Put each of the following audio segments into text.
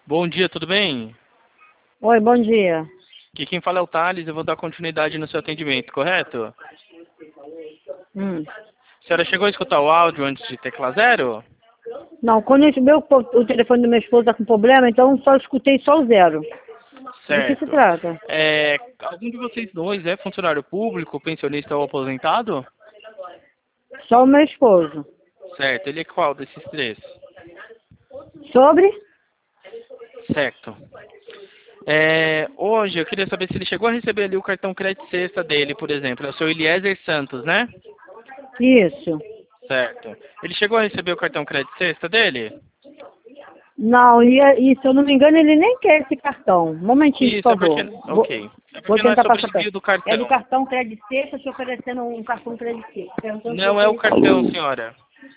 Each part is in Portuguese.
Bom dia, tudo bem? Oi, bom dia. Aqui quem fala é o Thales, eu vou dar continuidade no seu atendimento, correto? Hum. A senhora chegou a escutar o áudio antes de tecla zero? Não, quando o telefone do meu esposo está com problema, então só escutei só o zero. Do que se Certo. trata? Algum de vocês dois é funcionário público, pensionista ou aposentado? Só o meu esposo. Certo, ele é qual desses três? Sobre? Certo. Hoje eu queria saber se ele chegou a receber ali o cartão crédito sexta dele, por exemplo. É o seu Eliezer Santos, né? Isso. Certo. Ele chegou a receber o cartão crédito sexta dele? Não, e se eu não me engano, ele nem quer esse cartão. Um momentinho, por Isso, é favor. porque... Ok. É Vou porque não é tentar sobre passar o para ele. envio do É do cartão. cartão crédito sexta, te oferecendo um cartão crédito sexta. Perguntando se Não é o você cartão, recebeu. Alô, senhora.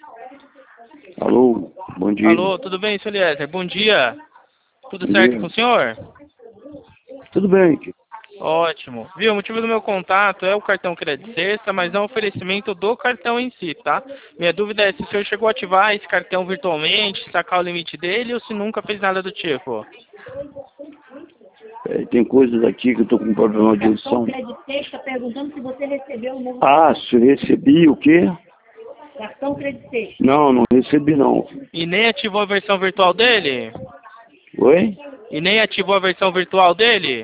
alô, bom dia, Alô, tudo bem, seu Eliezer? Bom dia. Tudo bom certo com dia. o senhor? Tudo bem, tio? Ótimo. Viu, o motivo do meu contato é o cartão crédito sexta, mas não o oferecimento do cartão em si, tá? Minha dúvida é se o senhor chegou a ativar esse cartão virtualmente, sacar o limite dele ou se nunca fez nada do tipo. Tem coisas aqui que eu tô com problema de Cartão audição. crédito sexta, perguntando se você recebeu o novo Ah, se eu recebi o quê? cartão crédito sexta. Não recebi não. E nem ativou a versão virtual dele? Oi? E nem ativou a versão virtual dele?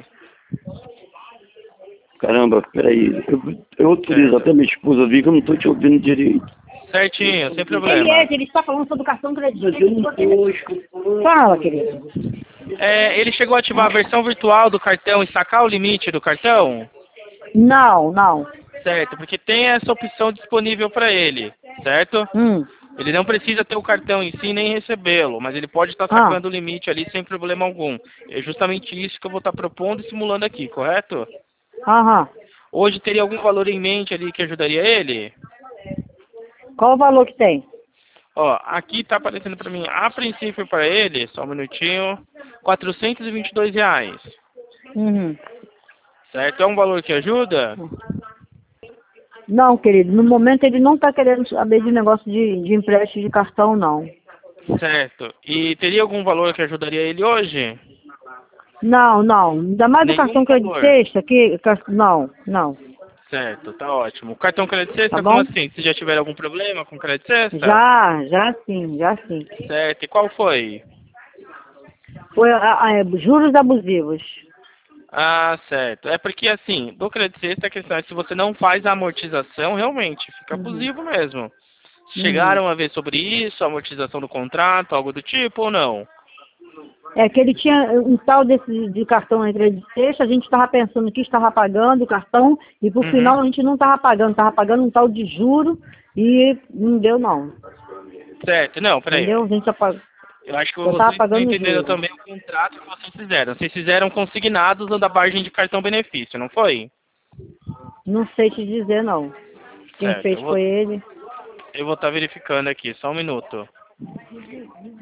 Caramba, peraí. Eu autorizo Certo. até minha esposa vir que eu não tô te ouvindo direito. Certinho, sem problema. Ele está falando sobre o cartão crédito. Fala, querido. Ele chegou a ativar a versão virtual do cartão e sacar o limite do cartão? Não. Certo, porque tem essa opção disponível para ele, certo? Hum. Ele não precisa ter o cartão em si nem recebê-lo, mas ele pode estar Ah, sacando o limite ali sem problema algum. É justamente isso que eu vou estar propondo e simulando aqui, correto? aham. Hoje teria algum valor em mente ali que ajudaria ele? Qual o valor que tem? Ó, aqui tá aparecendo para mim, a princípio para ele, só um minutinho, R$ 422, Uhum. certo? É um valor que ajuda? Não, querido, no momento ele não está querendo saber de negócio de empréstimo de cartão, não. Certo. E teria algum valor que ajudaria ele hoje? Não. Ainda mais o Nenhum cartão crédito valor. sexta, não. Certo, tá ótimo. O cartão crédito Tá sexta, como bom? assim? Se já tiver algum problema com crédito sexta? Já sim. Certo, e qual foi? Foi juros abusivos. Ah, certo. É porque assim, do crédito sexta a questão é se você não faz a amortização, realmente fica Uhum. abusivo mesmo. Uhum. Chegaram a ver sobre isso, a amortização do contrato, algo do tipo ou não? É que ele tinha um tal desse de cartão em crédito sexta, a gente estava pensando que estava pagando o cartão e por Uhum. final a gente não estava pagando um tal de juro e não deu não. Certo, não, peraí. Entendeu? A gente Eu acho que só estava vocês não pagando entenderam juros. também o contrato que vocês fizeram. Vocês fizeram consignados da margem de cartão benefício, não foi? Não sei te dizer não. Quem Certo, fez foi ele. eu vou estar verificando aqui, só um minuto.